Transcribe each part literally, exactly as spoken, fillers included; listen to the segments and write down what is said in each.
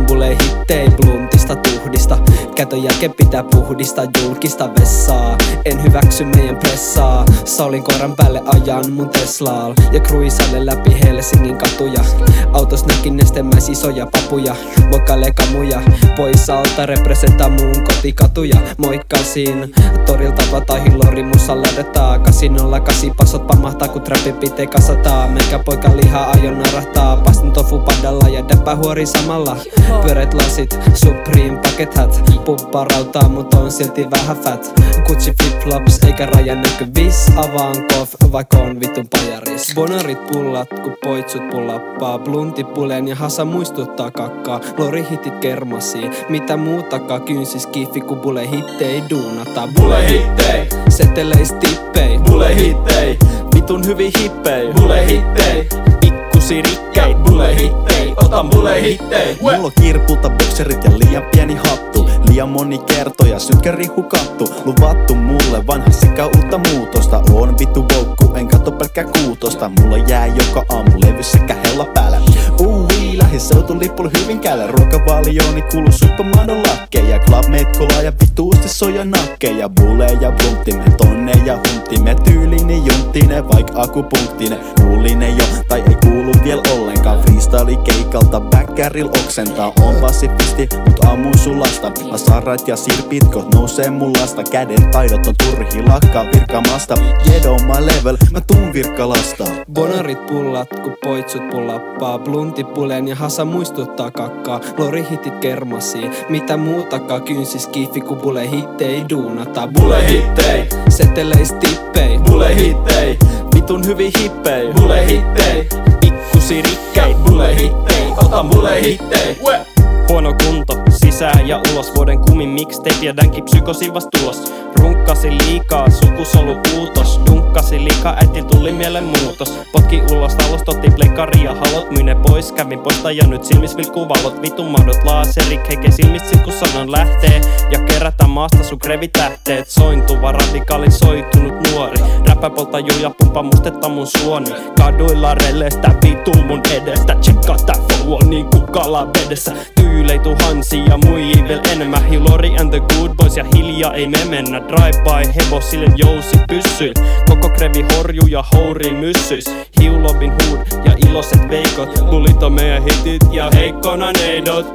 bulee hittei bluntista tuhdista. Kätön jälkeen pitää puhdista julkista vessaa. En hyväksy meidän pressaa. Saulin koiran päälle ajan mun Teslaal ja kruisaille läpi Helsingin katuja. Autos näkin nestemäis isoja papuja. Mokailee kamuja, poissa alta representaa muun kotikatuja. Moikkasin torilta vataihin lorimussa lähdetään. Kasinolla kasi pasot pamahtaa kun trappi pitee kasataa. Meikä poika lihaa aion narahtaa. Pastin tofu padalla ja däppä huori samalla. Pyöreät lasit, Supreme bucket hat. Puppa rautaa mut on silti vähän fat. Gucci flip-flops eikä raja näkyvis. Avaan kof vaikka on vitun pajaris. Bonarit pullat ku poitsut pullappaa. Blunti puleen ja hasa muistuttaa kakkaa. Lorihitit kermasi, mitä muutakaan kynsis kiffi ku bule hittei duunata. Bule hittei, seteleis tippei. Bule hittei, vitun hyvin hippei. Bule hittei, pikkusi rikkei. Bule hittei, otan bule hittei. Mulla on kirpulta bokserit ja liian pieni hattu. Liian moni kertoja sytkä rihukattu. Luvattu mulle vanha sekä uutta muutosta. Oon vittu voukku, en katso pelkkää kuutosta. Mulla jää joka aamu levy sekä hella päällä. Ui, lähi seutulippulla Hyvinkäällä. Ruokavaliooni kuuluu suppamadon lakkeja. Clubmate kolaa ja vituusti soja nakkeja. Bule ja blunttime, tonne ja hunttime. Tyylini junttine, vaik akupunktine. Kuulinen jo, tai ei kuulu vielä ollenkaan. Freestyle keikalta, backkäril oksentaa. On pasifisti, mut ammun sulasta. Lasarat ja sirpitkot nousee mullasta. Käden taidot on turhi lakkaa virkamasta. Jed on my level, mä tuun virkkalasta. Bonarit pullat ku poitsut pullappaa. Blunti puleen ja hasa muistuttaa kakkaa. Lorihitit kermasi, mitä muutakaan kynsis kiffi ku bule hittei duunata. Bule hittei, seteleis tippei. Bule hittei, vitun hyvin hippei. Bule hittei, pikkusi rikkei. Bule hittei, otan bule hittei. Huono kunto, sisään ja ulos. Vuoden kumin mixtape ja dänki psykosi vast tulos. Runkkasi liikaa, sukusolu uutos. Dunkkasi liikaa, äiti tuli mielen muutos. Potki ulos, talosta otti plekkari ja halot. Myne pois, kävin poista ja nyt silmis vilkkuu valot. Vitun mahdot laaserik, heike silmistä sit kun sanon lähtee. Ja kerätä maasta sun krevitähteet. Sointuva, radikalisoitunut nuori. Räppä polta juja, pumpa mustetta mun suoni. Kaduilla relestä, vitu mun edestä. Tsekkaa tää flow on niinku kala vedessä. Tyylei tuhansia, muijii vielä enemmän. Hilori and the good boys ja hiljaa ei me mennä. Drive-by hevosille jousi pyssyil. Koko krevi horju ja houri myssys. Hiu Robin Hood ja iloiset veikot. Bulit on meidän hitit ja heikkona neidot.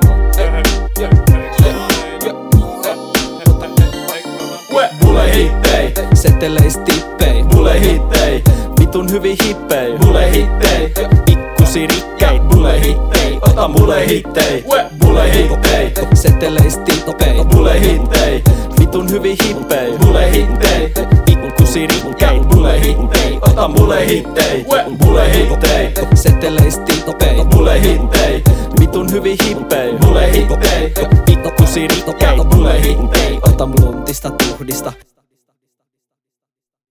Bule hittei, seteleis tippei. Bule hittei, vitun hyvin hippei. Bule hittei, pikkusi rikkei. Bule hittei, otan bule hittei. Bule hittei, seteleis tippei. Bule hittei, vitun hyvin hippei. Bule hittei, pikkusi rikkei. Bule hittei, otan bule hittei. Bule hittei, seteleis tippei. Bule hittei, vitun hyvin hippei. Bule hittei, pikkusi rikkei. Bule hittei, otan bluntista tuhdista.